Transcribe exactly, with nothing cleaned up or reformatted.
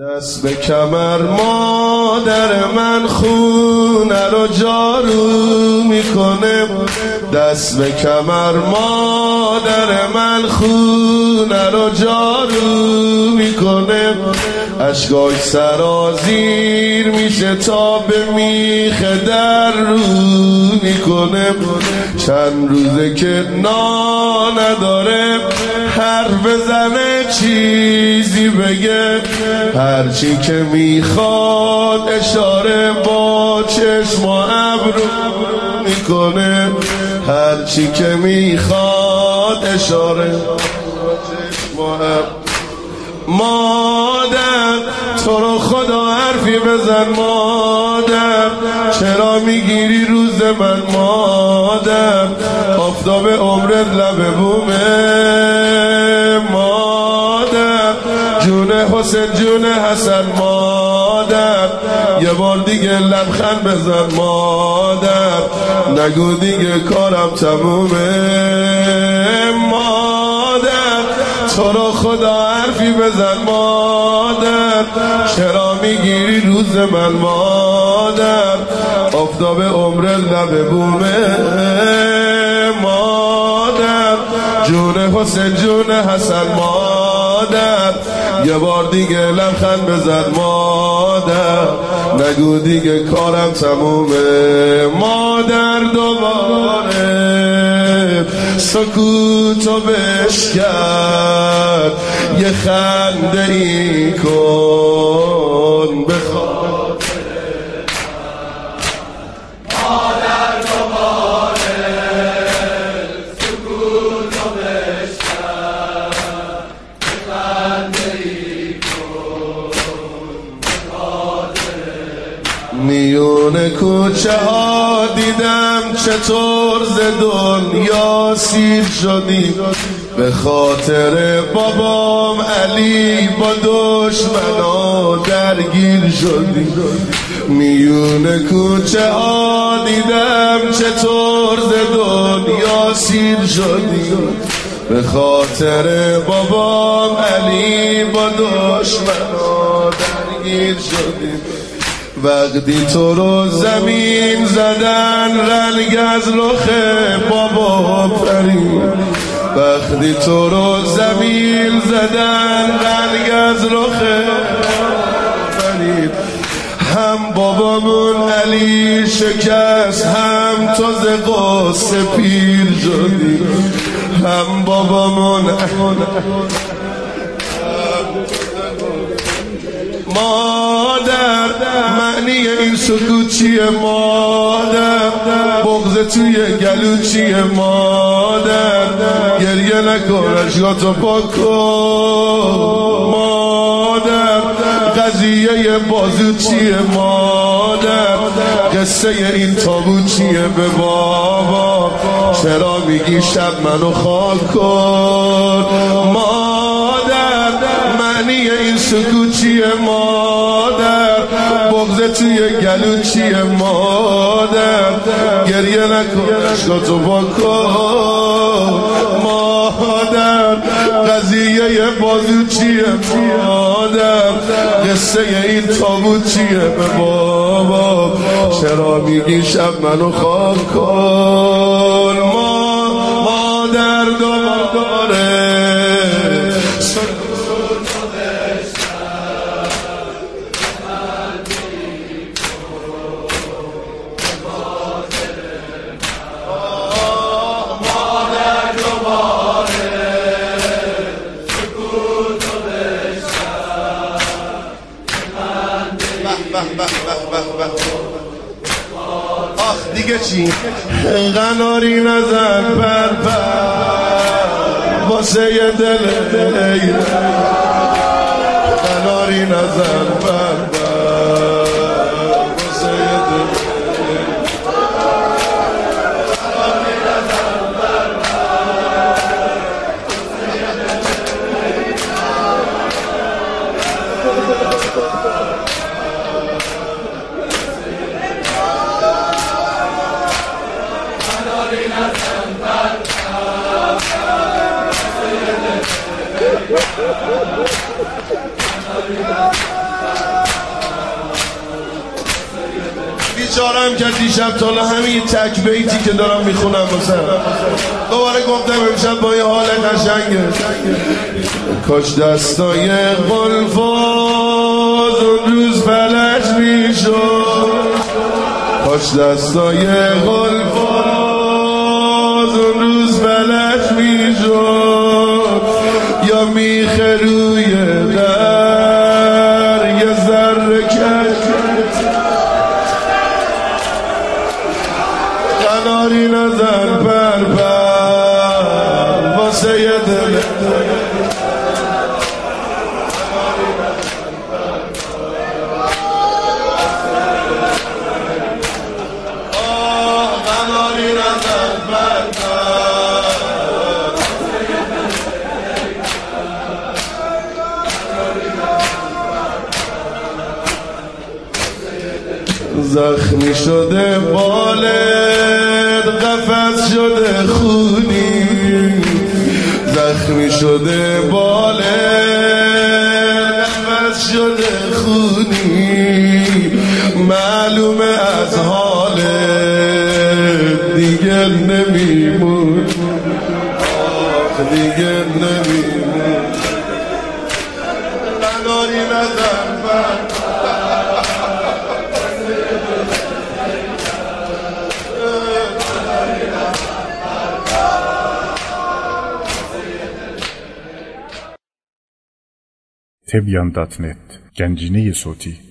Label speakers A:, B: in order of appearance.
A: دست به کمر مادر من خونه رو جارو میکنه، دست به کمر مادر من خونه رو جارو میکنه، اشکاش سرازیر میشه تا به میخ در رو میکنه. چند روزه که نا نداره حرف بزنه چیزی بگه، هرچی که میخواد اشاره با چشم و ابرو میکنه، هرچی که میخواد اشاره با چشم و ابرو. مادر تو رو خدا حرفی بزن مادر، چرا میگیری روز من مادر، آفتاب عمرت لب بومه مادر، جون حسین جون حسن مادر، یه بار دیگه لبخند بزن مادر، نگو دیگه کارم تمومه مادر، تو رو خدا حرفی بزن مادر، چرا میگیری روز من مادر، آفتاب عمر لب بومه مادر، جون حسین جون حسن مادر، یه بار دیگه لبخند بزن مادر، نگو دیگه کارم تمومه مادر. دوباره سکوتو بشکن یه خنده ای کن به خاطر مادر. دوباره سکوتو بشکن یه خنده ای کن به خاطر. میون کوچه ها دیدم چطور ز دنیا سیر شدی، به خاطر بابام علی با دشمنا درگیر شدی. میون کوچه ها دیدم چطور ز دنیا سیر شدی، به خاطر بابام علی با دشمنا درگیر شدی. وقتی تو رو زمین زدن رنگ از رخ بابا پرید، وقتی تو رو زمین زدن رنگ از رخ پرید، هم بابامون علی شکست هم تو ز غصه پیر شدی، هم بابامون مادر. معنی این سکوت چیه مادر، بغض توی گلو چیه مادر، گریه نکن اشکاتو پاک کن مادر، قضیه بازو چیه مادر، قصه این تابوت چیه به بابا، چرا میگی شب منو خاک کن مادر. معنی این سکوت چیه مادر، بغض توی گلو چیه مادر، گریه نکن اشکاتو پاک کن مادر، قضیه بازو چیه مادر، قصه این تابوت چیه به بابا، چرا میگی شب منو خاک کن مادر. دوباره آخ دیگه چی قناری نزن پر پر واسه یه دل قناری نزن پر پر واسه یه دل بیچارم کرد دیشب تا همین تک بیتی که دارم میخونم مثلا دوباره گفتم امشب با یه حال قشنگه. کاش دستای قلفاز اون روز فلج میشد، کاش دستای قلفاز اون روز فلج میشد، یا میخه روی در یه ذره کرد قناری نزن پر پر واسه یه دل زخمی شده بالت قفس شده خونی، زخمی شده بالت قفس شده خونی، معلومه از حالت دیگه نمیمون، دیگه نمیمون. قناری نزن من
B: تبیان دات نت گنجینه صوتی